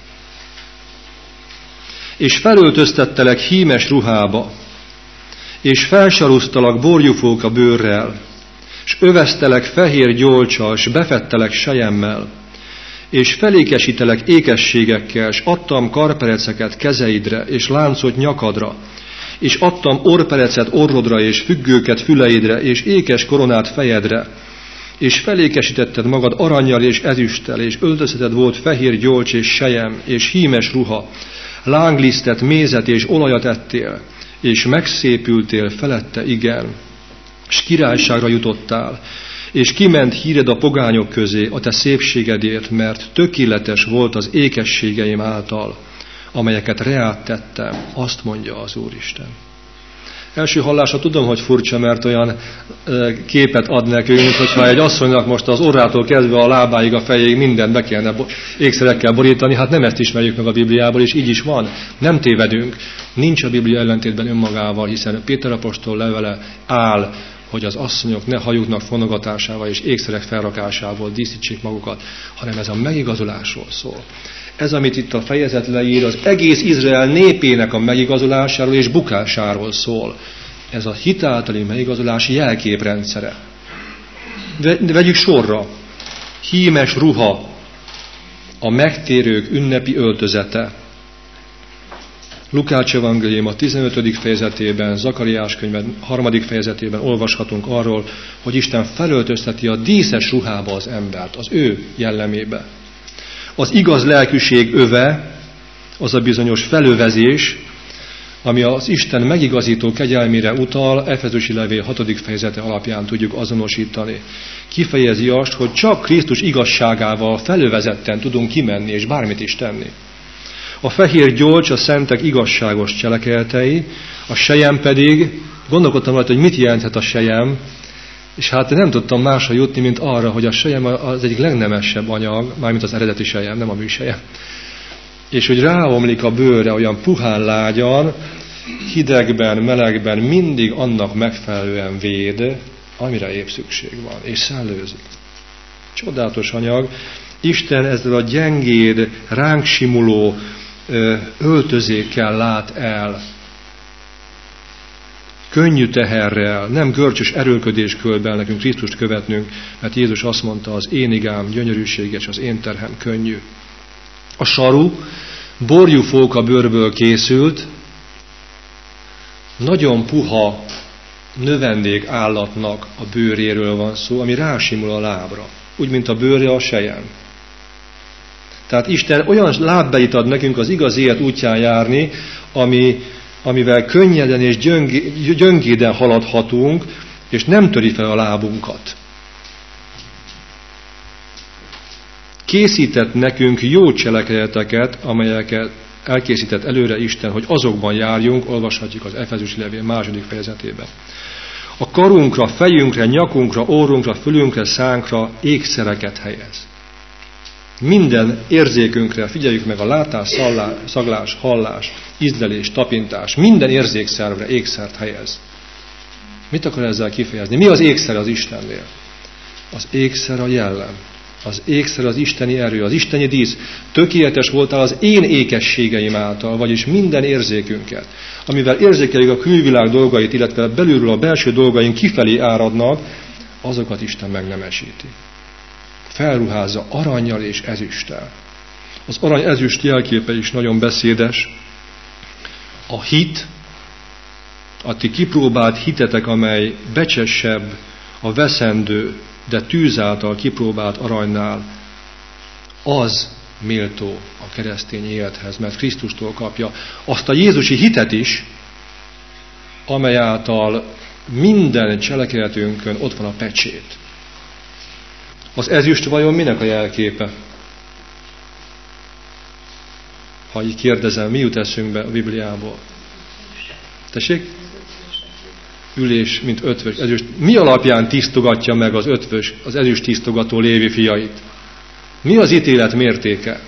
És felöltöztettelek hímes ruhába, és felsarusztalak borjufóka bőrrel, és öveztelek fehér gyolccsal, és befettelek selyemmel, és felékesítelek ékességekkel, és adtam karpereceket kezeidre, és láncot nyakadra, és adtam orperecet orrodra, és függőket füleidre, és ékes koronát fejedre, és felékesítetted magad arannyal és ezüsttel, és öltözeted volt fehér gyolcs és sejem, és hímes ruha, lánglisztet, mézet és olajat ettél, és megszépültél felette, igen, és királyságra jutottál, és kiment híred a pogányok közé a te szépségedért, mert tökéletes volt az ékességeim által, amelyeket reát tettem, azt mondja az Úristen. Első hallásra tudom, hogy furcsa, mert olyan képet ad nekünk, hogyha egy asszonynak most az orrától kezdve a lábáig, a fejéig mindent be kellene ékszerekkel borítani, hát nem ezt ismerjük meg a Bibliából, és így is van. Nem tévedünk. Nincs a Biblia ellentétben önmagával, hiszen Péter apostol levele áll, hogy az asszonyok ne hajuknak fonogatásával és ékszerek felrakásával díszítsék magukat, hanem ez a megigazolásról szól. Ez, amit itt a fejezet leír, az egész Izrael népének a megigazolásáról és bukásáról szól. Ez a hit általi megigazolás jelképrendszere. Vegyük sorra. Hímes ruha, a megtérők ünnepi öltözete. Lukács evangélium a tizenötödik fejezetében, Zakariás könyve harmadik fejezetében olvashatunk arról, hogy Isten felöltözteti a díszes ruhába az embert, az ő jellemébe. Az igaz lelkűség öve, az a bizonyos felövezés, ami az Isten megigazító kegyelmére utal, Efezusi levél hatodik fejezete alapján tudjuk azonosítani. Kifejezi azt, hogy csak Krisztus igazságával felövezetten tudunk kimenni és bármit is tenni. A fehér gyolcs a szentek igazságos cselekedetei, a sejem pedig, gondolkodtam rajta, hogy mit jelenthet a sejem, és hát nem tudtam másra jutni, mint arra, hogy a sejem az egyik legnemesebb anyag, mármint az eredeti sejem, nem a műsejem. És hogy ráomlik a bőrre olyan puhán lágyan, hidegben, melegben mindig annak megfelelően véd, amire épp szükség van, és szellőzik. Csodálatos anyag. Isten ezzel a gyengéd, ránk simuló öltözékkel lát el. Könnyű teherrel, nem görcsös erőlködés költ el nekünk Krisztust követnünk, mert Jézus azt mondta, az én igám gyönyörűséges, az én terhem könnyű. A saru borjúfóka bőrből készült, nagyon puha növendék állatnak a bőréről van szó, ami rásimul a lábra, úgy, mint a bőre a sejem. Tehát Isten olyan lábbeit ad nekünk az igaz élet útján járni, ami, amivel könnyeden és gyöngé, gyöngéden haladhatunk, és nem töri fel a lábunkat. Készített nekünk jó cselekedeteket, amelyeket elkészített előre Isten, hogy azokban járjunk, olvashatjuk az Efezusi levél második fejezetében. A karunkra, fejünkre, nyakunkra, orrunkra, fülünkre, szánkra ékszereket helyez. Minden érzékünkre, figyeljük meg a látás, szallás, szaglás, hallás, ízlelés, tapintás, minden érzékszervre ékszert helyez. Mit akar ezzel kifejezni? Mi az ékszer az Istennél? Az ékszer a jellem. Az ékszer az isteni erő, az isteni dísz. Tökéletes voltál az én ékességeim által, vagyis minden érzékünket, amivel érzékeljük a külvilág dolgait, illetve belülről a belső dolgaink kifelé áradnak, azokat Isten megnemesíti. Felruházza arannyal és ezüsttel. Az arany ezüst jelképe is nagyon beszédes. A hit, a ti kipróbált hitetek, amely becsesebb a veszendő, de tűz által kipróbált aranynál, az méltó a keresztény élethez, mert Krisztustól kapja azt a jézusi hitet is, amely által minden cselekedetünkön ott van a pecsét. Az ezüst vajon minek a jelképe? Ha így kérdezem, mi jut eszünkbe a Bibliából? Tessék? Ülés, mint ötvös. Ezüst. Mi alapján tisztogatja meg az ötvös, az ezüst tisztogató Lévi fiait? Mi az ítélet mértéke?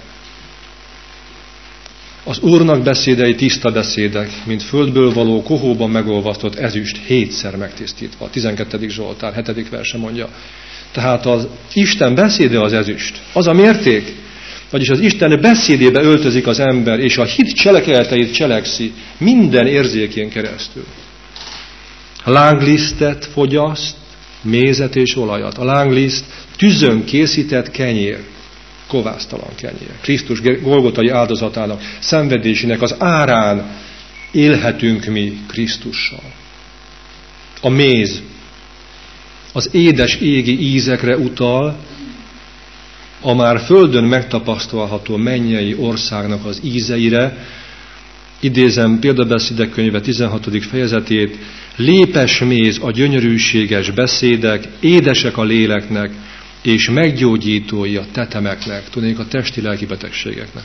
Az Úrnak beszédei tiszta beszédek, mint földből való kohóban megolvasztott ezüst, hétszer megtisztítva. A tizenkettedik Zsoltár, hetedik verse mondja. Tehát az Isten beszéde az ezüst. Az a mérték, vagyis az Isten beszédébe öltözik az ember, és a hit cselekedeteit cselekszi minden érzékén keresztül. Lánglisztet fogyaszt, mézet és olajat. A lángliszt tüzön készített kenyér, kovásztalan kenyér. Krisztus golgotai áldozatának, szenvedésének az árán élhetünk mi Krisztussal. A méz az édes égi ízekre utal, a már földön megtapasztalható mennyei országnak az ízeire. Idézem példabeszédek könyve tizenhatodik fejezetét, lépes méz a gyönyörűséges beszédek, édesek a léleknek, és meggyógyítói a tetemeknek, tudnék a testi-lelki betegségeknek.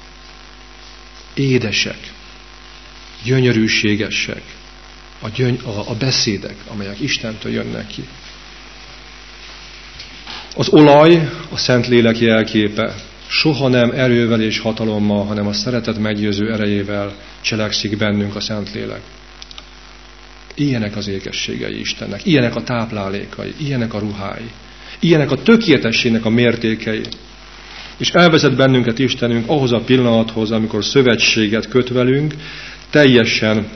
Édesek, gyönyörűségesek a, gyöny- a, a beszédek, amelyek Istentől jönnek ki. Az olaj a Szentlélek jelképe. Soha nem erővel és hatalommal, hanem a szeretet meggyőző erejével cselekszik bennünk a Szentlélek. Ilyenek az ékességei Istennek, ilyenek a táplálékai, ilyenek a ruhái, ilyenek a tökéletességnek a mértékei. És elvezet bennünket Istenünk ahhoz a pillanathoz, amikor szövetséget köt velünk, teljesen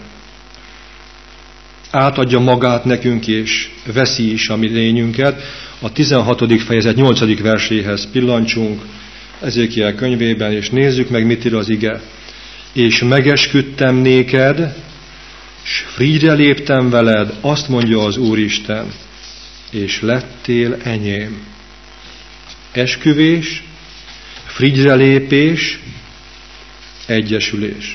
átadja magát nekünk, és veszi is a mi lényünket. A tizenhatodik fejezet nyolcadik verséhez pillancsunk Ezékiel könyvében, és nézzük meg, mit ír az ige. És megesküdtem néked, s frigyre léptem veled, azt mondja az Úristen, és lettél enyém. Esküvés, frigyre lépés, egyesülés.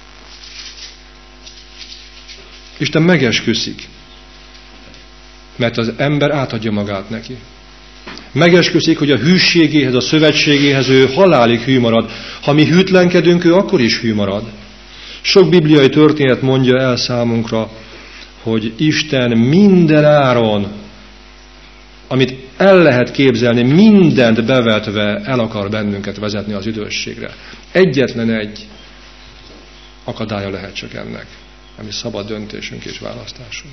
Isten megesküszik, mert az ember átadja magát neki. Megesküszik, hogy a hűségéhez, a szövetségéhez ő halálig hű marad. Ha mi hűtlenkedünk, ő akkor is hű marad. Sok bibliai történet mondja el számunkra, hogy Isten minden áron, amit el lehet képzelni, mindent bevetve el akar bennünket vezetni az üdvösségre. Egyetlen egy akadálya lehet csak ennek, ami szabad döntésünk és választásunk.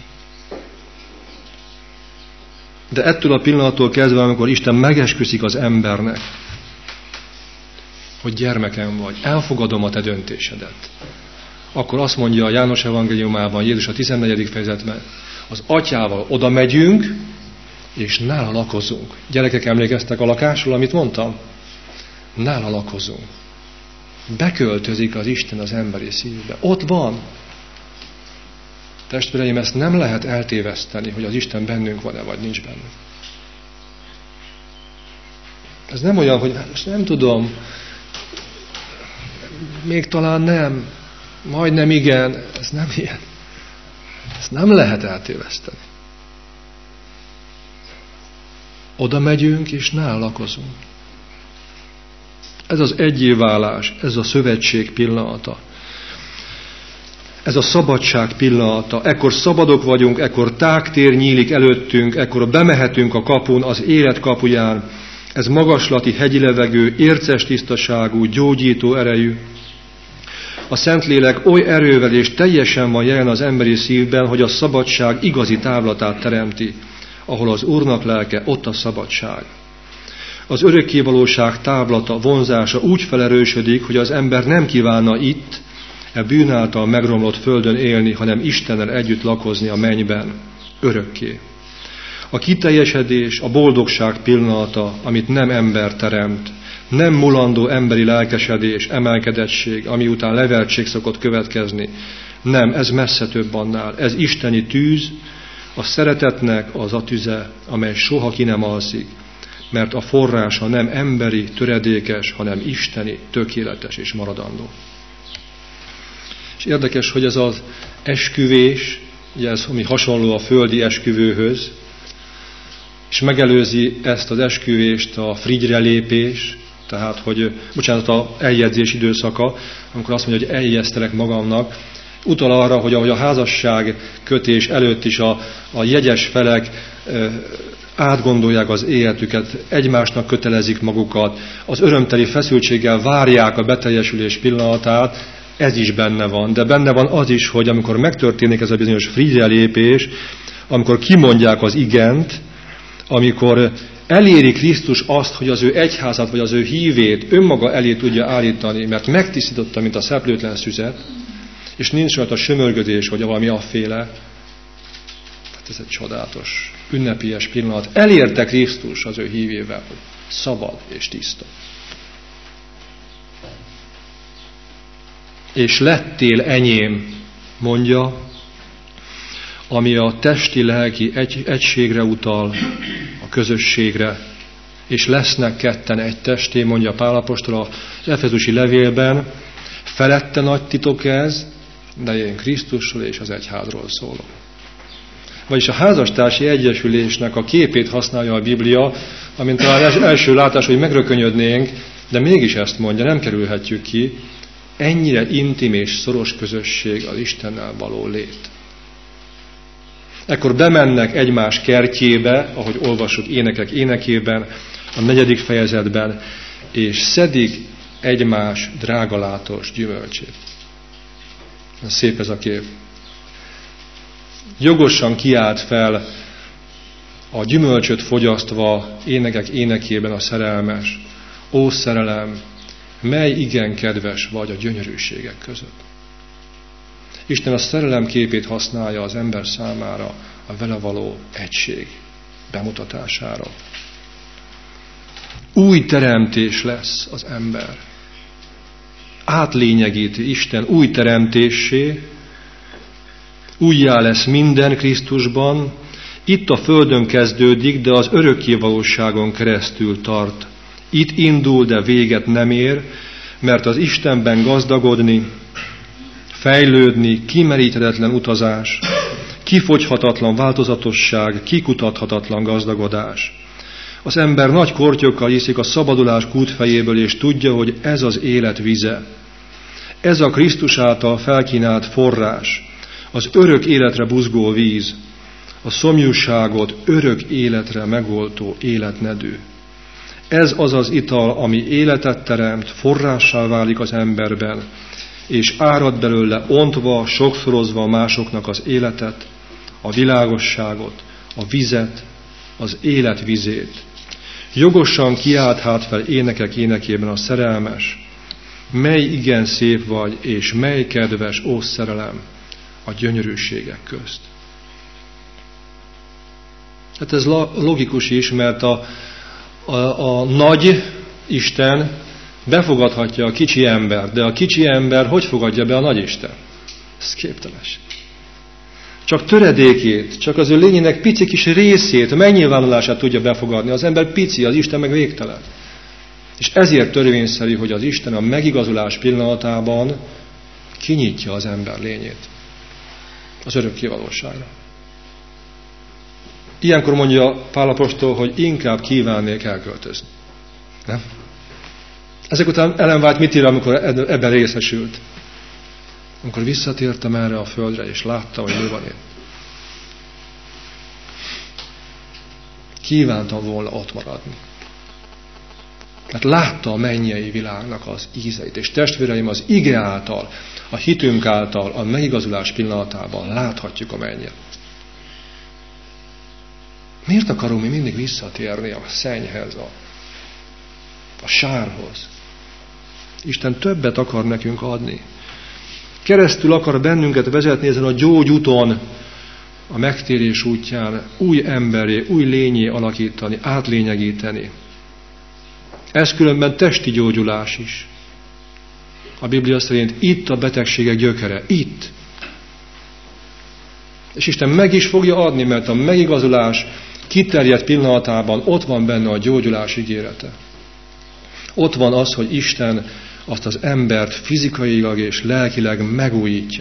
De ettől a pillanattól kezdve, amikor Isten megesküszik az embernek, hogy gyermekem vagy, elfogadom a te döntésedet, akkor azt mondja a János evangéliumában, Jézus a tizennegyedik fejezetben, az atyával oda megyünk, és nála lakozunk. Gyerekek, emlékeztek a lakásról, amit mondtam? Nála lakozunk. Beköltözik az Isten az emberi szívbe. Ott van. Testvéreim, ezt nem lehet eltéveszteni, hogy az Isten bennünk van-e, vagy nincs bennünk. Ez nem olyan, hogy most nem tudom, még talán nem, majdnem igen, ez nem ilyen. Ezt nem lehet eltéveszteni. Oda megyünk, és nála lakozunk. Ez az egyéválás, ez a szövetség pillanata. Ez a szabadság pillanata. Ekkor szabadok vagyunk, ekkor tágtér nyílik előttünk, ekkor bemehetünk a kapun, az élet kapuján. Ez magaslati hegyi levegő, érces tisztaságú, gyógyító erejű. A Szentlélek oly erővel és teljesen van jelen az emberi szívben, hogy a szabadság igazi távlatát teremti. Ahol az Úrnak lelke, ott a szabadság. Az örökkévalóság táblata, vonzása úgy felerősödik, hogy az ember nem kívánna itt, e bűn által megromlott földön élni, hanem Istennel együtt lakozni a mennyben, örökké. A kiteljesedés, a boldogság pillanata, amit nem ember teremt, nem mulandó emberi lelkesedés, emelkedettség, ami után leveltség szokott következni. Nem, ez messze több annál. Ez isteni tűz, a szeretetnek az a tüze, amely soha ki nem alszik, mert a forrása nem emberi, töredékes, hanem isteni, tökéletes és maradandó. És érdekes, hogy ez az esküvés, ugye ez ami hasonló a földi esküvőhöz, és megelőzi ezt az esküvést a frigyre lépés, tehát, hogy, bocsánat, a eljegyzés időszaka, amikor azt mondja, hogy eljegyeztelek magamnak, utal arra, hogy ahogy a házasság kötés előtt is a, a jegyes felek e, átgondolják az életüket, egymásnak kötelezik magukat, az örömteli feszültséggel várják a beteljesülés pillanatát, ez is benne van. De benne van az is, hogy amikor megtörténik ez a bizonyos frigyre lépés, amikor kimondják az igent, amikor eléri Krisztus azt, hogy az ő egyházat, vagy az ő hívét önmaga elé tudja állítani, mert megtisztította, mint a szeplőtlen szüzet, és nincs rajta sömörgödés, vagy valami afféle. Tehát ez egy csodálatos, ünnepélyes pillanat. Elérte Krisztus az ő hívével, hogy szabad és tiszta. És lettél enyém, mondja, ami a testi-lelki egy, egységre utal, a közösségre, és lesznek ketten egy testé, mondja Pál apostol az efezusi levélben, felette nagy titok ez, de én Krisztusról és az egyházról szólok. Vagyis a házastársi egyesülésnek a képét használja a Biblia, amint talán első látás, hogy megrökönyödnénk, de mégis ezt mondja, nem kerülhetjük ki, ennyire intim és szoros közösség az Istennel való lét. Ekkor bemennek egymás kertjébe, ahogy olvassuk énekek énekében, a negyedik fejezetben, és szedik egymás drágalátos gyümölcsét. Szép ez a kép. Jogosan kiált fel a gyümölcsöt fogyasztva énekek énekében a szerelmes. Ó szerelem, mely igen kedves vagy a gyönyörűségek között. Isten a szerelem képét használja az ember számára a vele való egység bemutatására. Új teremtés lesz az ember. Átlényegíti Isten új teremtéssé, újjá lesz minden Krisztusban, itt a földön kezdődik, de az örökké valóságon keresztül tart. Itt indul, de véget nem ér, mert az Istenben gazdagodni, fejlődni, kimeríthetetlen utazás, kifogyhatatlan változatosság, kikutathatatlan gazdagodás. Az ember nagy kortyokkal iszik a szabadulás kútfejéből, és tudja, hogy ez az élet vize. Ez a Krisztus által felkínált forrás, az örök életre buzgó víz, a szomjúságot örök életre megoltó életnedű. Ez az az ital, ami életet teremt, forrássá válik az emberben, és árad belőle ontva, sokszorozva másoknak az életet, a világosságot, a vizet, az élet vizét. Jogosan kiált hát fel énekek énekében a szerelmes, mely igen szép vagy, és mely kedves, ó szerelem, a gyönyörűségek közt. Hát ez logikus is, mert a, a, a nagy Isten befogadhatja a kicsi ember, de a kicsi ember hogy fogadja be a nagy Isten? Ez képtelenség. Csak töredékét, csak az ő lényének pici kis részét, megnyilvánulását tudja befogadni. Az ember pici, az Isten meg végtelen. És ezért törvényszerű, hogy az Isten a megigazulás pillanatában kinyitja az ember lényét az örökké valóságra. Ilyenkor mondja Pál apostol, hogy inkább kívánnék elköltözni. Nem? Ezek után Ellen White mit ír, amikor ebben részesült? Amikor visszatértem erre a földre, és láttam, hogy mi van itt. Kívántam volna ott maradni. Mert látta a mennyei világnak az ízeit. És testvéreim, az ige által, a hitünk által, a megigazulás pillanatában láthatjuk a mennyet. Miért akarunk mi mindig visszatérni a szennyhez, a, a sárhoz? Isten többet akar nekünk adni. Keresztül akar bennünket vezetni ezen a gyógyúton, a megtérés útján, új emberé, új lényé alakítani, átlényegíteni. Ez különben testi gyógyulás is. A Biblia szerint itt a betegségek gyökere, itt. És Isten meg is fogja adni, mert a megigazulás kiterjedt pillanatában ott van benne a gyógyulás ígérete. Ott van az, hogy Isten azt az embert fizikailag és lelkileg megújítja.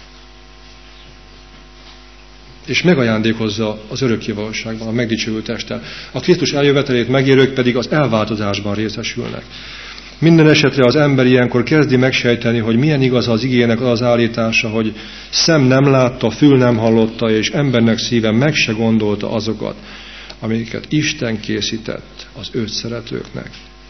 És megajándékozza az örökké valóságban, a megdicsőült testtel. A Krisztus eljövetelét megérők pedig az elváltozásban részesülnek. Minden esetre az ember ilyenkor kezdi megsejteni, hogy milyen igaz az igének az állítása, hogy szem nem látta, fül nem hallotta, és embernek szíve meg se gondolta azokat, amiket Isten készített az őt szeretőknek.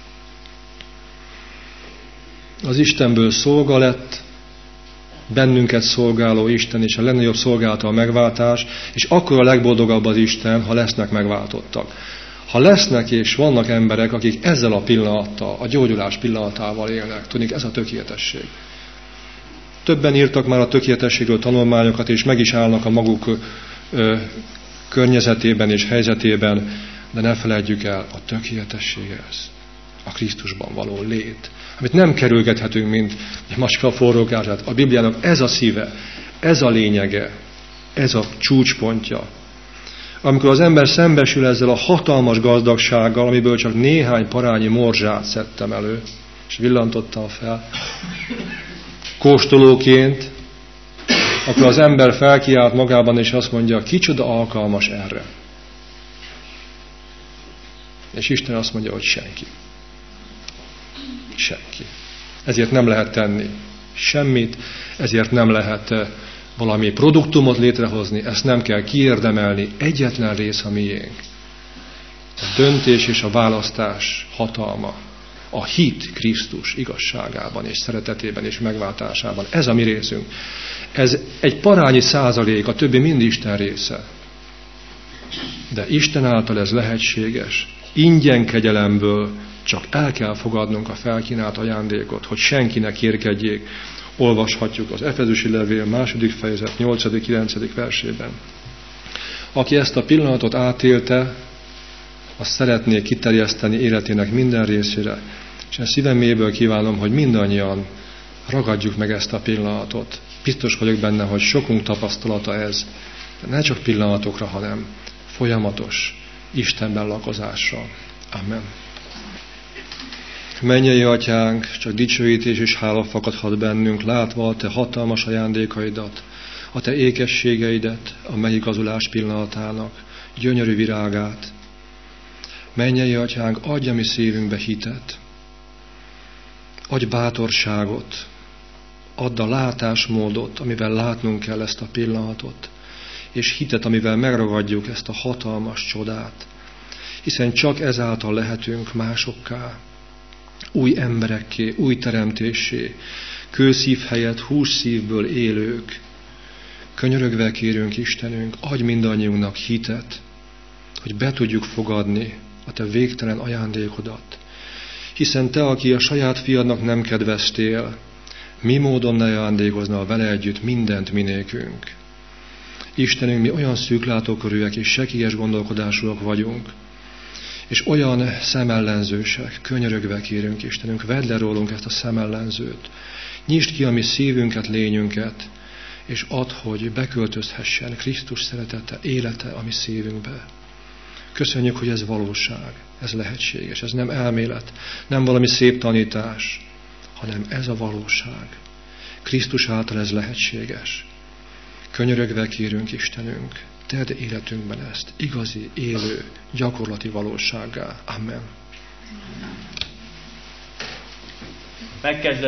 Az Istenből szolga lett, bennünket szolgáló Isten, és a legnagyobb szolgálata a megváltás, és akkor a legboldogabb az Isten, ha lesznek megváltottak. Ha lesznek és vannak emberek, akik ezzel a pillanattal, a gyógyulás pillanatával élnek, tudnik, ez a tökéletesség. Többen írtak már a tökéletességről tanulmányokat, és meg is állnak a maguk ö, környezetében és helyzetében, de ne feledjük el, a tökéletesség ez. A Krisztusban való lét. Amit nem kerülgethetünk, mint egy macska forrókását. A Bibliának ez a szíve, ez a lényege, ez a csúcspontja. Amikor az ember szembesül ezzel a hatalmas gazdagsággal, amiből csak néhány parányi morzsát szedtem elő, és villantottam fel, kóstolóként, akkor az ember felkiált magában, és azt mondja, kicsoda alkalmas erre. És Isten azt mondja, hogy senki. Senki. Ezért nem lehet tenni semmit, ezért nem lehet valami produktumot létrehozni, ezt nem kell kiérdemelni, egyetlen rész a miénk. A döntés és a választás hatalma, a hit Krisztus igazságában és szeretetében és megváltásában. Ez a mi részünk. Ez egy parányi százalék, a többi mind Isten része. De Isten által ez lehetséges. Ingyen kegyelemből Csak el kell fogadnunk a felkínált ajándékot, hogy senki ne kérkedjék. Olvashatjuk az Efezusi levél második fejezet nyolcadik-kilencedik versében. Aki ezt a pillanatot átélte, azt szeretné kiterjeszteni életének minden részére. És én szívem mélyből kívánom, hogy mindannyian ragadjuk meg ezt a pillanatot. Biztos vagyok benne, hogy sokunk tapasztalata ez. De ne csak pillanatokra, hanem folyamatos Istenben lakozásra. Amen. Mennyei Atyánk, csak dicsőítés és hála fakadhat bennünk, látva a Te hatalmas ajándékaidat, a Te ékességeidet, a megigazulás pillanatának, gyönyörű virágát. Mennyei Atyánk, adj a mi szívünkbe hitet, adj bátorságot, add a látásmódot, amivel látnunk kell ezt a pillanatot, és hitet, amivel megragadjuk ezt a hatalmas csodát, hiszen csak ezáltal lehetünk másokká, új emberekké, új teremtéssé, kőszív helyett hússzívből élők. Könyörögve kérünk, Istenünk, adj mindannyiunknak hitet, hogy be tudjuk fogadni a Te végtelen ajándékodat. Hiszen Te, aki a saját fiadnak nem kedveztél, mi módon ne ajándékozna vele együtt mindent minékünk. Istenünk, mi olyan szűklátókörűek és sekélyes gondolkodásúak vagyunk, és olyan szemellenzősek, könyörögve kérünk, Istenünk, vedd le rólunk ezt a szemellenzőt, nyisd ki a mi szívünket, lényünket, és add, hogy beköltözhessen Krisztus szeretete, élete a mi szívünkbe. Köszönjük, hogy ez valóság, ez lehetséges, ez nem elmélet, nem valami szép tanítás, hanem ez a valóság. Krisztus által ez lehetséges. Könyörögve kérünk, Istenünk, tedd életünkben ezt igazi, élő, gyakorlati valósággá. Amen. Megkezdett